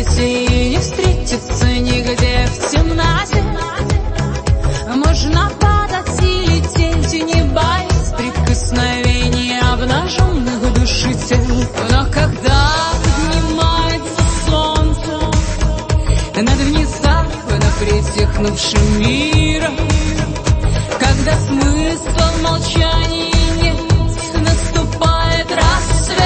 свете и не встретиться нигде в темноте. Можно падать и лететь, и не боясь прикосновения обнаженных души тел. Но когда поднимается солнце над внезапно притихнувшим миром, когда смысла в молчании нет, наступает рассвет.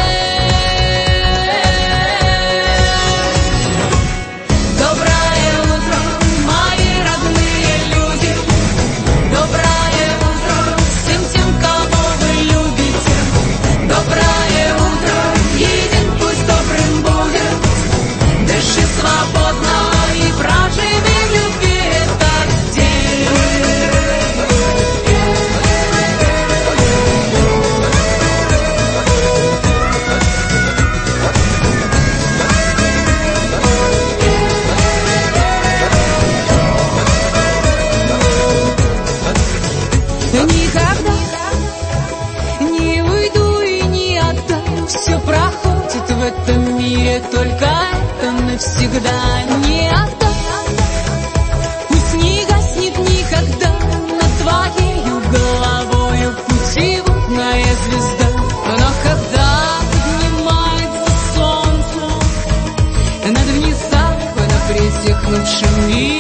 Доброе утро, мои родные люди, доброе утро всем тем, кого вы любите. Доброе утро, и день пусть добрым будет, дыши свободно и проживи в любви этот день. Никогда не уйду и не отдам. Все проходит в этом мире, только это навсегда не отдам. Пусть не гаснет никогда над твоею головою путеводная звезда. Но когда поднимается солнце над внезапно притихнувшим миром,